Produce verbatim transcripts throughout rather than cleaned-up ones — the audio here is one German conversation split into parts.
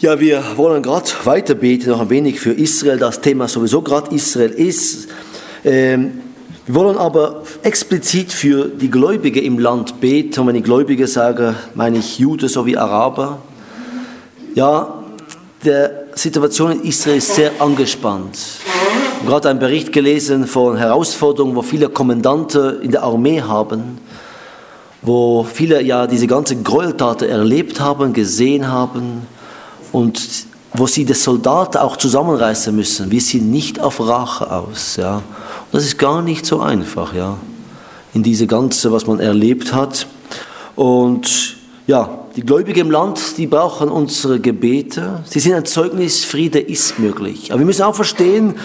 Ja, wir wollen gerade weiter beten, noch ein wenig für Israel, das Thema sowieso gerade Israel ist. Ähm, wir wollen aber explizit für die Gläubigen im Land beten. Und wenn ich Gläubige sage, meine ich Juden sowie Araber. Ja, die Situation in Israel ist sehr angespannt. Ich habe gerade einen Bericht gelesen von Herausforderungen, wo viele Kommandanten in der Armee haben, wo viele ja diese ganzen Gräueltaten erlebt haben, gesehen haben und wo sie die Soldaten auch zusammenreißen müssen. Wir sind nicht auf Rache aus. Ja. Und das ist gar nicht so einfach, ja, in diese ganze, was man erlebt hat. Und ja, die Gläubigen im Land, die brauchen unsere Gebete. Sie sind ein Zeugnis, Friede ist möglich. Aber wir müssen auch verstehen,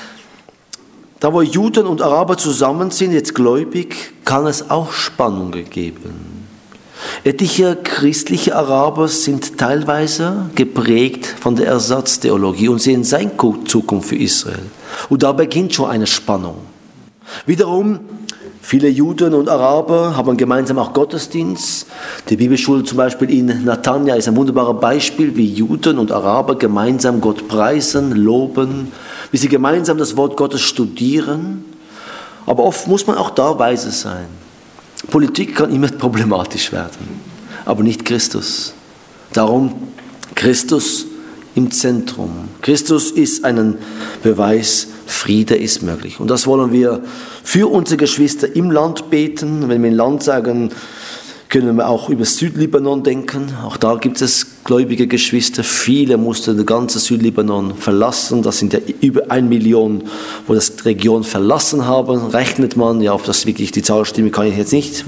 da wo Juden und Araber zusammen sind, jetzt gläubig, kann es auch Spannungen geben. Etliche christliche Araber sind teilweise geprägt von der Ersatztheologie und sehen seine Zukunft für Israel. Und da beginnt schon eine Spannung. Wiederum, viele Juden und Araber haben gemeinsam auch Gottesdienst. Die Bibelschule zum Beispiel in Natanja ist ein wunderbares Beispiel, wie Juden und Araber gemeinsam Gott preisen, loben, wie sie gemeinsam das Wort Gottes studieren. Aber oft muss man auch da weise sein. Politik kann immer problematisch werden, aber nicht Christus. Darum Christus im Zentrum. Christus ist ein Beweis, Friede ist möglich. Und das wollen wir für unsere Geschwister im Land beten. Wenn wir im Land sagen, können wir auch über Südlibanon denken. Auch da gibt es gläubige Geschwister. Viele mussten den ganzen Südlibanon verlassen. Das sind ja über eine Million, wo das die Region verlassen haben. Rechnet man, ja, ob das wirklich die Zahl stimmt, kann ich jetzt nicht,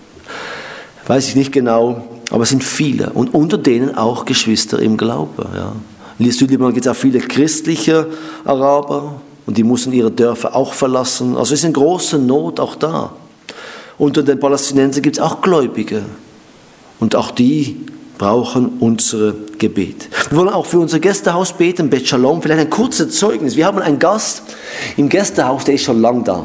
weiß ich nicht genau. Aber es sind viele und unter denen auch Geschwister im Glauben. Ja. In Südlibanon gibt es auch viele christliche Araber und die mussten ihre Dörfer auch verlassen. Also es ist eine große Not auch da. Unter den Palästinensern gibt es auch Gläubige und auch die brauchen unser Gebet. Wir wollen auch für unser Gästehaus beten, Bet Shalom. Vielleicht ein kurzes Zeugnis. Wir haben einen Gast im Gästehaus, der ist schon lang da.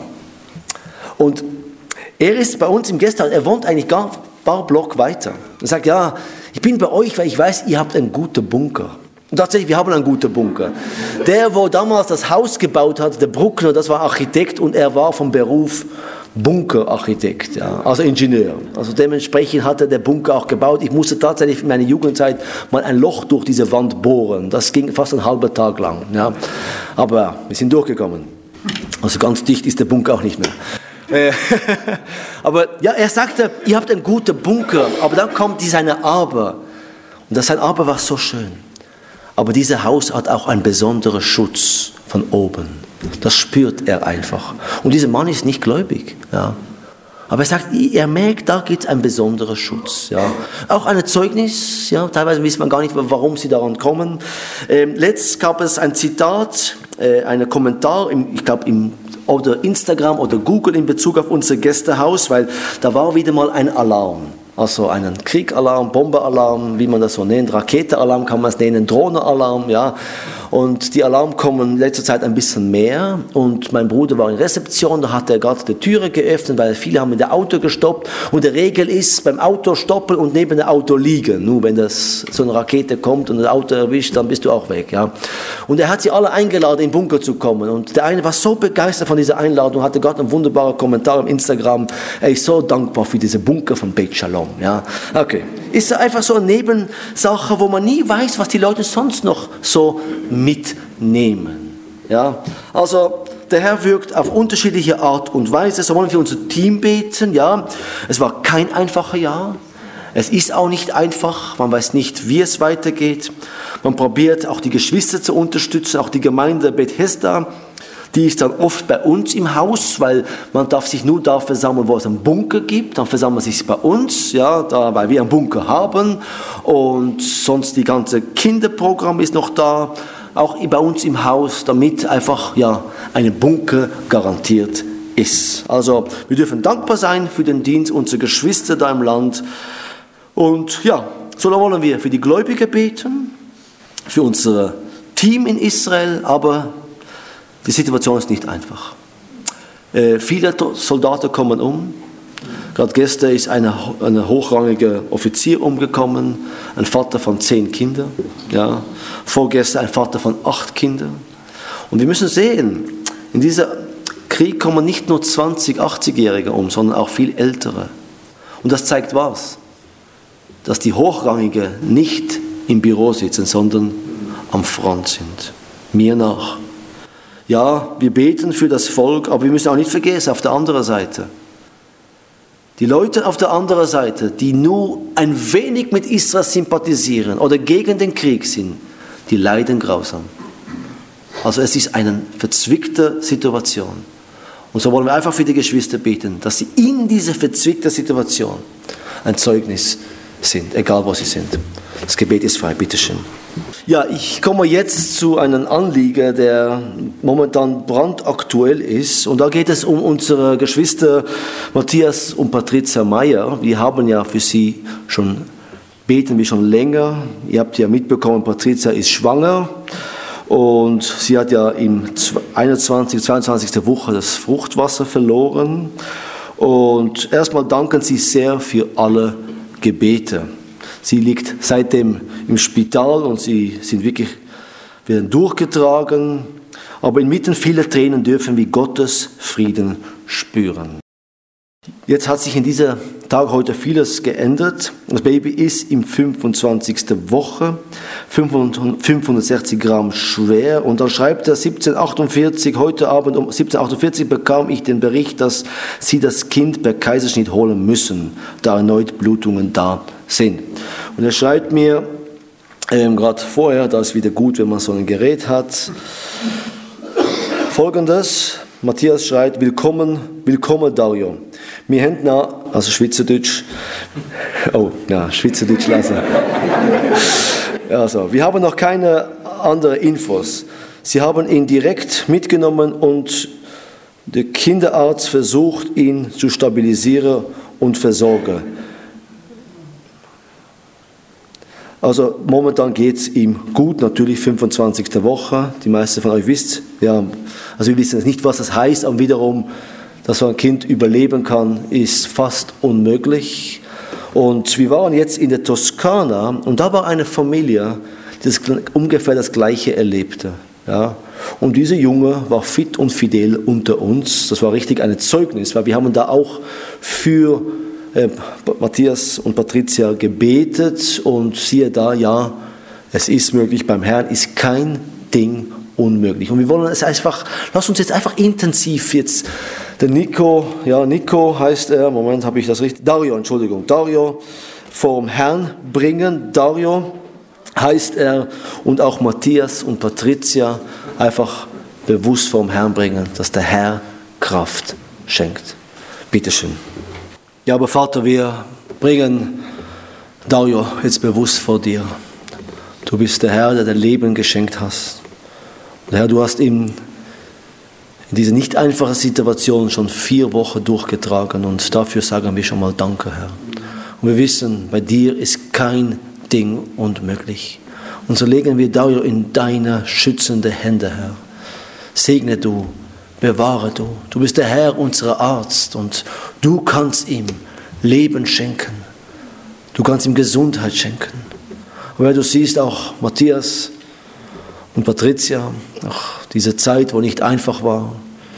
Und er ist bei uns im Gästehaus, er wohnt eigentlich gar ein paar Block weiter. Er sagt, ja, ich bin bei euch, weil ich weiß, ihr habt einen guten Bunker. Und tatsächlich, wir haben einen guten Bunker. Der, wo damals das Haus gebaut hat, der Bruckner, das war Architekt und er war vom Beruf Bunkerarchitekt, ja, also Ingenieur. Also dementsprechend hat er den Bunker auch gebaut. Ich musste tatsächlich in meiner Jugendzeit mal ein Loch durch diese Wand bohren. Das ging fast einen halben Tag lang. Ja. Aber ja, wir sind durchgekommen. Also ganz dicht ist der Bunker auch nicht mehr. Aber ja, er sagte, ihr habt einen guten Bunker, aber dann kommt dieser eine Aber. Und das ein Aber war so schön. Aber dieses Haus hat auch einen besonderen Schutz von oben. Das spürt er einfach. Und dieser Mann ist nicht gläubig. Ja. Aber er sagt, er merkt, da gibt es einen besonderen Schutz. Ja. Auch ein Zeugnis, ja, teilweise wissen wir gar nicht, warum sie daran kommen. Ähm, letzt gab es ein Zitat, äh, einen Kommentar, im, ich glaube im oder Instagram oder Google in Bezug auf unser Gästehaus, weil da war wieder mal ein Alarm. Also einen Kriegalarm, Bomberalarm, wie man das so nennt, Raketenalarm kann man es nennen, Drohnenalarm, ja. Und die Alarme kommen in letzter Zeit ein bisschen mehr. Und mein Bruder war in Rezeption, da hat er gerade die Türe geöffnet, weil viele haben in der Auto gestoppt. Und die Regel ist, beim Auto stoppen und neben dem Auto liegen. Nur wenn das, so eine Rakete kommt und das Auto erwischt, dann bist du auch weg, ja. Und er hat sie alle eingeladen, in den Bunker zu kommen. Und der eine war so begeistert von dieser Einladung, hatte gerade einen wunderbaren Kommentar auf Instagram. Er ist so dankbar für diese Bunker von Bet Shalom, ja. Okay. Ist einfach so eine Nebensache, wo man nie weiß, was die Leute sonst noch so mitnehmen. Ja? Also der Herr wirkt auf unterschiedliche Art und Weise. So wollen wir für unser Team beten. Ja? Es war kein einfaches Jahr. Es ist auch nicht einfach. Man weiß nicht, wie es weitergeht. Man probiert auch die Geschwister zu unterstützen, auch die Gemeinde Bethesda. Die ist dann oft bei uns im Haus, weil man darf sich nur da versammeln, wo es einen Bunker gibt. Dann versammelt man sich bei uns, ja, da, weil wir einen Bunker haben. Und sonst die ganze Kinderprogramm ist noch da, auch bei uns im Haus, damit einfach ja, ein Bunker garantiert ist. Also wir dürfen dankbar sein für den Dienst unserer Geschwister da im Land. Und ja, so wollen wir für die Gläubigen beten, für unser Team in Israel, aber die Situation ist nicht einfach. Äh, viele Soldaten kommen um. Gerade gestern ist eine, eine hochrangige Offizier umgekommen, ein Vater von zehn Kindern. Ja. Vorgestern ein Vater von acht Kindern. Und wir müssen sehen, in diesem Krieg kommen nicht nur zwanzig-, achtzigjährige um, sondern auch viel ältere. Und das zeigt was? Dass die Hochrangigen nicht im Büro sitzen, sondern am Front sind. Mir nach. Ja, wir beten für das Volk, aber wir müssen auch nicht vergessen, auf der anderen Seite. Die Leute auf der anderen Seite, die nur ein wenig mit Israel sympathisieren oder gegen den Krieg sind, die leiden grausam. Also es ist eine verzwickte Situation. Und so wollen wir einfach für die Geschwister beten, dass sie in dieser verzwickten Situation ein Zeugnis sind, egal wo sie sind. Das Gebet ist frei, bitteschön. Ja, ich komme jetzt zu einem Anliegen, der momentan brandaktuell ist. Und da geht es um unsere Geschwister Matthias und Patricia Meyer. Wir haben ja für sie schon, beten wir schon länger. Ihr habt ja mitbekommen, Patricia ist schwanger. Und sie hat ja im einundzwanzigsten, zweiundzwanzigsten Woche das Fruchtwasser verloren. Und erstmal danken Sie sehr für alle Gebete. Sie liegt seitdem im Spital und sie sind wirklich werden durchgetragen. Aber inmitten vieler Tränen dürfen wir Gottes Frieden spüren. Jetzt hat sich in dieser Tag heute vieles geändert. Das Baby ist im fünfundzwanzigsten Woche, fünfhundertsechzig Gramm schwer. Und dann schreibt er siebzehnhundertachtundvierzig, heute Abend um siebzehnhundertachtundvierzig bekam ich den Bericht, dass sie das Kind per Kaiserschnitt holen müssen, da erneut Blutungen da sind. Und er schreibt mir ähm, gerade vorher, da ist wieder gut, wenn man so ein Gerät hat, Folgendes. Matthias schreibt, willkommen, willkommen Dario. Wir haben noch, also Schweizerdeutsch, oh, ja, Schweizerdeutsch lassen. Also, wir haben noch keine anderen Infos. Sie haben ihn direkt mitgenommen und der Kinderarzt versucht, ihn zu stabilisieren und versorgen. Also momentan geht es ihm gut, natürlich fünfundzwanzigste Woche. Die meisten von euch wissen, ja, also wir wissen nicht, was das heißt, aber wiederum, dass so ein Kind überleben kann, ist fast unmöglich. Und wir waren jetzt in der Toskana und da war eine Familie, die das, ungefähr das Gleiche erlebte. Ja. Und dieser Junge war fit und fidel unter uns. Das war richtig ein Zeugnis, weil wir haben da auch für äh, Matthias und Patricia gebetet und siehe da, ja, es ist möglich, beim Herrn ist kein Ding unmöglich. Und wir wollen es einfach, lass uns jetzt einfach intensiv jetzt, der Nico, ja, Nico heißt er, Moment, habe ich das richtig, Dario, Entschuldigung, Dario vom Herrn bringen, Dario heißt er, und auch Matthias und Patricia einfach bewusst vom Herrn bringen, dass der Herr Kraft schenkt. Bitteschön. Ja, aber Vater, wir bringen Dario jetzt bewusst vor dir. Du bist der Herr, der dein Leben geschenkt hast. Und Herr, du hast ihm in dieser nicht einfachen Situation schon vier Wochen durchgetragen und dafür sagen wir schon mal Danke, Herr. Und wir wissen, bei dir ist kein Ding unmöglich. Und so legen wir Dario in deine schützende Hände, Herr. Segne du, bewahre du. Du bist der Herr, unser Arzt, und du kannst ihm Leben schenken. Du kannst ihm Gesundheit schenken. Aber du siehst auch Matthias und Patricia, auch diese Zeit, wo nicht einfach war.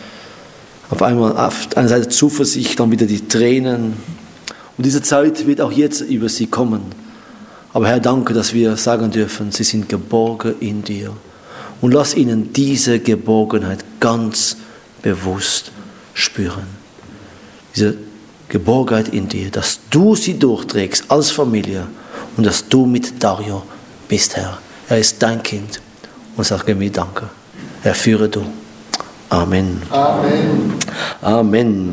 Auf einmal auf einer Seite Zuversicht, dann wieder die Tränen. Und diese Zeit wird auch jetzt über sie kommen. Aber Herr, danke, dass wir sagen dürfen, sie sind geborgen in dir. Und lass ihnen diese Geborgenheit ganz bewusst spüren. Diese Geborgenheit in dir, dass du sie durchträgst als Familie und dass du mit Dario bist, Herr. Er ist dein Kind. Und sage mir Danke. Herr, führe du. Amen. Amen. Amen.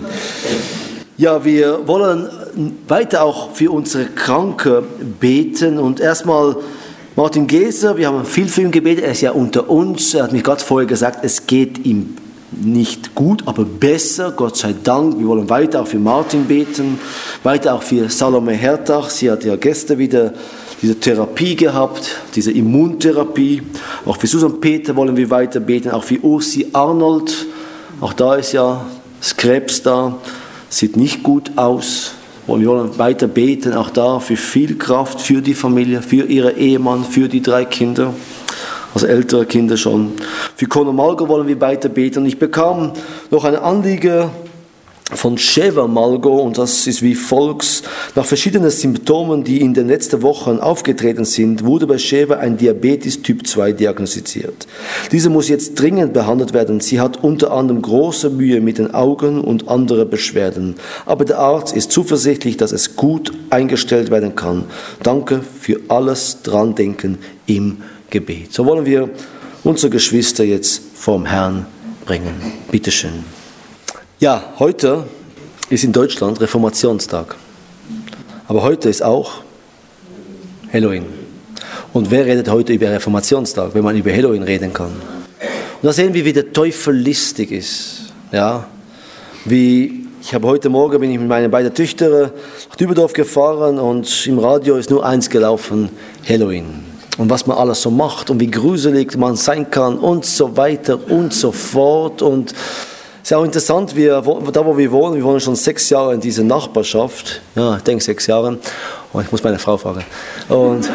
Ja, wir wollen weiter auch für unsere Kranken beten. Und erstmal Martin Geser, wir haben viel für ihn gebetet. Er ist ja unter uns. Er hat mir gerade vorher gesagt, es geht ihm nicht gut, aber besser, Gott sei Dank. Wir wollen weiter auch für Martin beten, weiter auch für Salome Hertach. Sie hat ja gestern wieder diese Therapie gehabt, diese Immuntherapie. Auch für Susan Peter wollen wir weiter beten, auch für Ursi Arnold. Auch da ist ja das Krebs da, sieht nicht gut aus. Und wir wollen weiter beten, auch da für viel Kraft, für die Familie, für ihren Ehemann, für die drei Kinder, also ältere Kinder schon. Für Conor Malgo wollen wir weiter beten. Und ich bekam noch eine Anliege von Sheva Malgo, und das ist wie folgt: Nach verschiedenen Symptomen, die in den letzten Wochen aufgetreten sind, wurde bei Sheva ein Diabetes Typ zwei diagnostiziert. Diese muss jetzt dringend behandelt werden. Sie hat unter anderem große Mühe mit den Augen und andere Beschwerden. Aber der Arzt ist zuversichtlich, dass es gut eingestellt werden kann. Danke für alles dran denken im Gebet. So wollen wir unsere Geschwister jetzt vorm Herrn bringen. Bitte schön. Ja, heute ist in Deutschland Reformationstag. Aber heute ist auch Halloween. Und wer redet heute über Reformationstag, wenn man über Halloween reden kann? Und da sehen wir, wie der Teufel listig ist. Ja, wie ich habe heute Morgen bin ich mit meinen beiden Töchtern nach Dübendorf gefahren und im Radio ist nur eins gelaufen: Halloween. Und was man alles so macht und wie gruselig man sein kann und so weiter und so fort. Und es ist auch interessant, wir, da wo wir wohnen, wir wohnen schon sechs Jahre in dieser Nachbarschaft. Ja, ich denke sechs Jahre. Oh, ich muss meine Frau fragen. Und,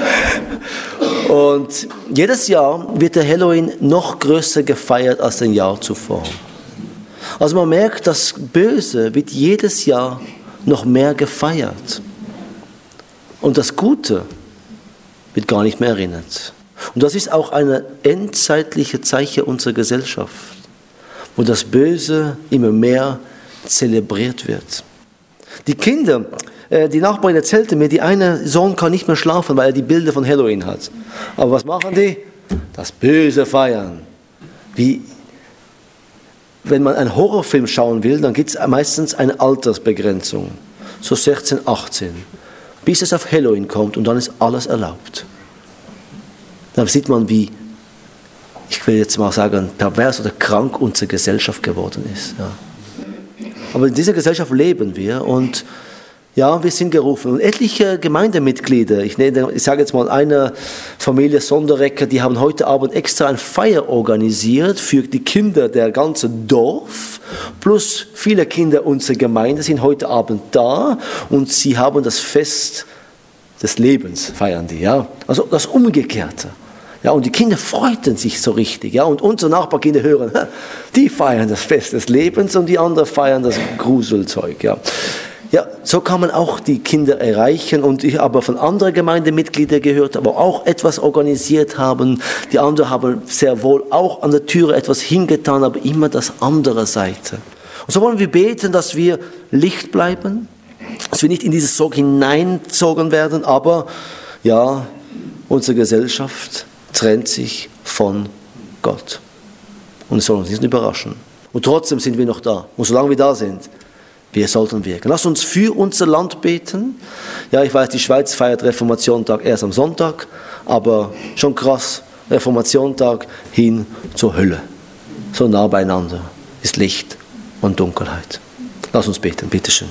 und jedes Jahr wird der Halloween noch größer gefeiert als ein Jahr zuvor. Also man merkt, das Böse wird jedes Jahr noch mehr gefeiert. Und das Gute wird gar nicht mehr erinnert. Und das ist auch eine endzeitliche Zeichen unserer Gesellschaft, wo das Böse immer mehr zelebriert wird. Die Kinder, äh, die Nachbarin erzählte mir, die eine Sohn kann nicht mehr schlafen, weil er die Bilder von Halloween hat. Aber was machen die? Das Böse feiern. Wie, wenn man einen Horrorfilm schauen will, dann gibt es meistens eine Altersbegrenzung, so sechzehn, achtzehn, bis es auf Halloween kommt und dann ist alles erlaubt. Dann sieht man, wie, ich will jetzt mal sagen, pervers oder krank unsere Gesellschaft geworden ist. Ja. Aber in dieser Gesellschaft leben wir und ja, wir sind gerufen. Und etliche Gemeindemitglieder, ich, nenne, ich sage jetzt mal eine Familie Sonderecker, die haben heute Abend extra eine Feier organisiert für die Kinder der ganzen Dorf, plus viele Kinder unserer Gemeinde sind heute Abend da und sie haben das Fest des Lebens, feiern die. Ja? Also das Umgekehrte. Ja, und die Kinder freuten sich so richtig. Ja? Und unsere Nachbarkinder hören, die feiern das Fest des Lebens und die anderen feiern das Gruselzeug. Ja. Ja, so kann man auch die Kinder erreichen. Und ich habe von anderen Gemeindemitgliedern gehört, aber auch etwas organisiert haben. Die anderen haben sehr wohl auch an der Türe etwas hingetan, aber immer das andere Seite. Und so wollen wir beten, dass wir Licht bleiben, dass wir nicht in dieses Sog hineingezogen werden, aber ja, unsere Gesellschaft trennt sich von Gott. Und es soll uns nicht überraschen. Und trotzdem sind wir noch da. Und solange wir da sind, wir sollten wirken. Lass uns für unser Land beten. Ja, ich weiß, die Schweiz feiert Reformationstag erst am Sonntag, aber schon krass, Reformationstag hin zur Hölle. So nah beieinander ist Licht und Dunkelheit. Lass uns beten, bitteschön.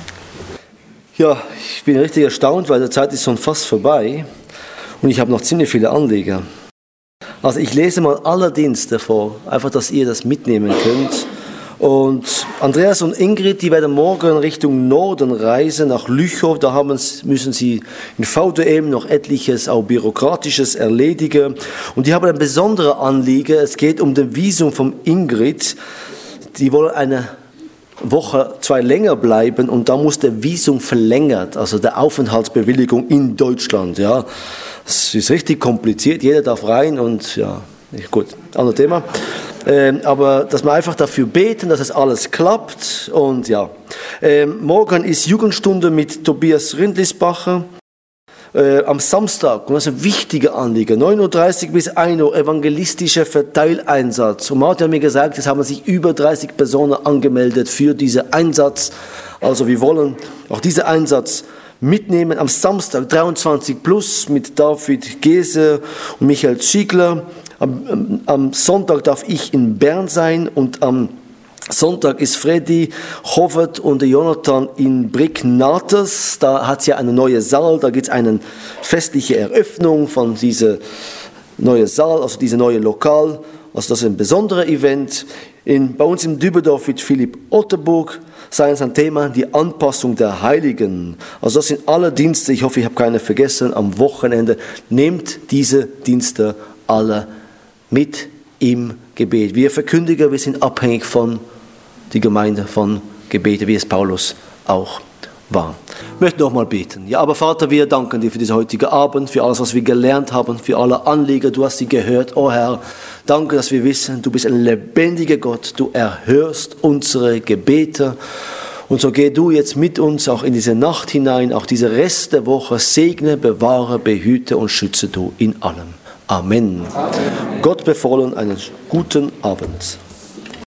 Ja, ich bin richtig erstaunt, weil die Zeit ist schon fast vorbei und ich habe noch ziemlich viele Anliegen. Also ich lese mal alle Dienste vor, einfach, dass ihr das mitnehmen könnt. Und Andreas und Ingrid, die werden morgen Richtung Norden reisen, nach Lüchow. Da haben, müssen sie in V D M noch etliches, auch Bürokratisches erledigen. Und die haben ein besonderes Anliegen. Es geht um das Visum von Ingrid. Die wollen eine Woche, zwei länger bleiben und da muss der Visum verlängert, also der Aufenthaltsbewilligung in Deutschland. Ja, das ist richtig kompliziert. Jeder darf rein und ja, gut, anderes Thema. Ähm, aber dass wir einfach dafür beten, dass es alles klappt. Und ja, ähm, morgen ist Jugendstunde mit Tobias Rindlisbacher. Äh, am Samstag, und das ist ein wichtiger Anliegen, neun Uhr dreißig bis ein Uhr evangelistischer Verteileinsatz. Und Martin hat mir gesagt, es haben sich über dreißig Personen angemeldet für diesen Einsatz. Also wir wollen auch diesen Einsatz mitnehmen am Samstag dreiundzwanzig plus mit David Gese und Michael Ziegler. Am, am Sonntag darf ich in Bern sein und am Sonntag ist Freddy Hovert und Jonathan in Brick-Nates. Da hat es ja eine neue Saal, da gibt es eine festliche Eröffnung von diesem neuen Saal, also diesem neuen Lokal. Also das ist ein besonderes Event. In, bei uns in Dübendorf mit Philipp Otterburg sei es ein Thema, die Anpassung der Heiligen. Also das sind alle Dienste, ich hoffe, ich habe keine vergessen, am Wochenende. Nehmt diese Dienste alle mit im Gebet. Wir Verkündiger, wir sind abhängig von der Gemeinde, von Gebete, wie es Paulus auch war. Ich möchte nochmal beten. Ja, aber Vater, wir danken dir für diesen heutigen Abend, für alles, was wir gelernt haben, für alle Anliegen. Du hast sie gehört, oh Herr. Danke, dass wir wissen, du bist ein lebendiger Gott. Du erhörst unsere Gebete. Und so geh du jetzt mit uns auch in diese Nacht hinein, auch diese Rest der Woche. Segne, bewahre, behüte und schütze du in allem. Amen. Amen. Gott befohlen, einen guten Abend.